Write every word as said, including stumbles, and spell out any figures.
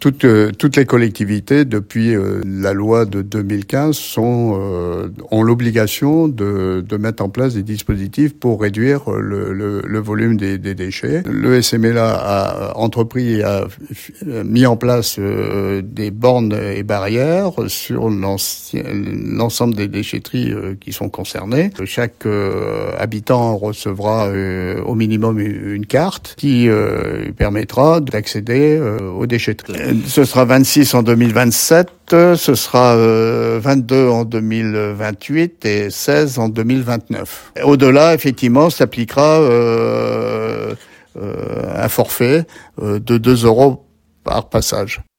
Toutes, euh, toutes les collectivités, depuis euh, la loi de deux mille quinze, sont, euh, ont l'obligation de, de mettre en place des dispositifs pour réduire le, le, le volume des, des déchets. Le S M L A a entrepris et a mis en place euh, des bornes et barrières sur l'ensemble des déchetteries euh, qui sont concernées. Chaque euh, habitant recevra euh, au minimum une carte qui euh, permettra d'accéder euh, aux déchetteries. Ce sera vingt-six en deux mille vingt-sept, ce sera euh, vingt-deux en deux mille vingt-huit et seize en deux mille vingt-neuf. Au-delà, effectivement, s'appliquera euh, euh, un forfait euh, de deux euros par passage.